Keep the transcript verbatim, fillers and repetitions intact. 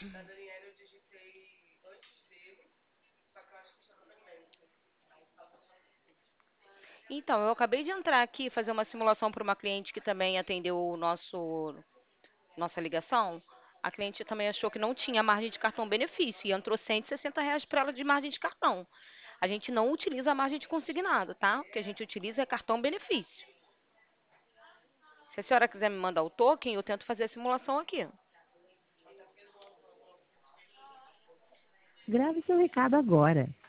Então, eu acabei de entrar aqui fazer uma simulação para uma cliente que também atendeu o nosso nossa ligação. A cliente também achou que não tinha margem de cartão benefício e entrou cento e sessenta reais para ela de margem de cartão. A gente não utiliza a margem de consignado, tá? O que a gente utiliza é cartão benefício. Se a senhora quiser me mandar o token, eu tento fazer a simulação aqui. Grave seu recado agora.